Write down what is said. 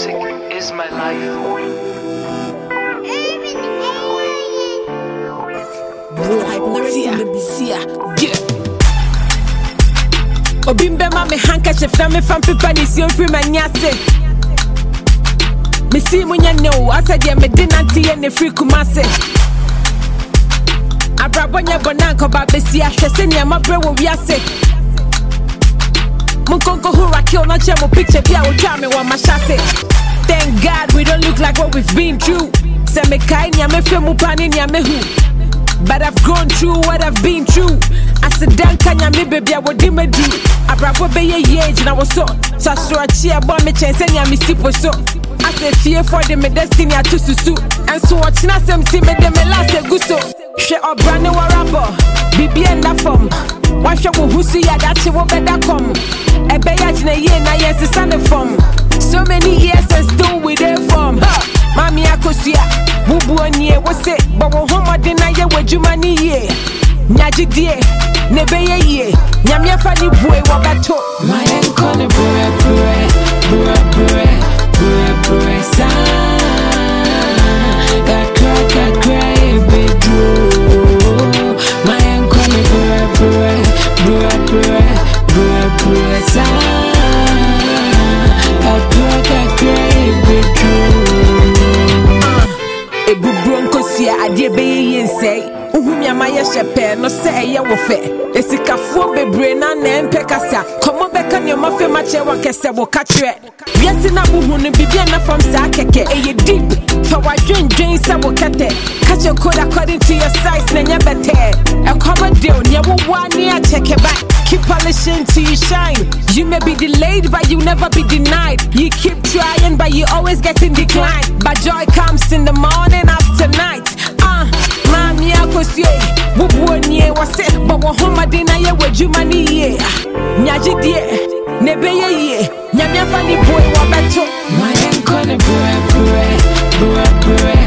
Music is my life. Obimbe ma me handkerchief na me fan paper ni si ofri manyase. Me si munya no asa dia me dinanti ye ne free kumase. Abrabonya bonanko ba besi ahwese ne ma bre wo wiase. Munkonko hura kill na chemo picture bia wo twa me wa mashase. Thank God we don't look like what we've been through. Se me kai nya me fe mu pani nya me hu. But I've gone through what I've been through. I said, Dankanya, me baby, I would do my do. I brought a baby age and I was so. So I saw a cheer, but me chance and me sleep was so. I said, fear for them, my destiny, I to susu. And so watching us, I'm seeing them, my last a gusto. Share up brand new rapper, BB and that form. Watch your who see ya, that you will better come. A bayaj in a year, now yes, it's on the form. So many years and still with their form. Mami, I could see ya. Bubu on ye, what's it? But we're home, I deny you with you money, yeah. Nyaji die, nebe ye, nyamia fani boy wabato. My enkone bure sa. Kakra ebedu. My enkone bure sa. Kakra ebedu. Ebubron kosia adie beye yensei. Uhumya maya shepe no se ye wo fe. Esikafuo bebre na empe kasa. Komo beka nyoma fe mache wa kese wo katre. Wiase na buhu no bibia na fam sa keke. Eye deep. Fa wadwen sa wo kete. Catch your code according to your size na nya bete. A common deal nya wo wa ni a check it back. Keep polishing till you shine. You may be delayed, but you never be denied. You keep trying, but you always getting declined. But joy comes in the morning after night. Mami akosye, bubu onye wase, but wo homa dina ye weju mani ye. Nyaji die, nebe ye, nyamia fani boy wabeto. My enkone bure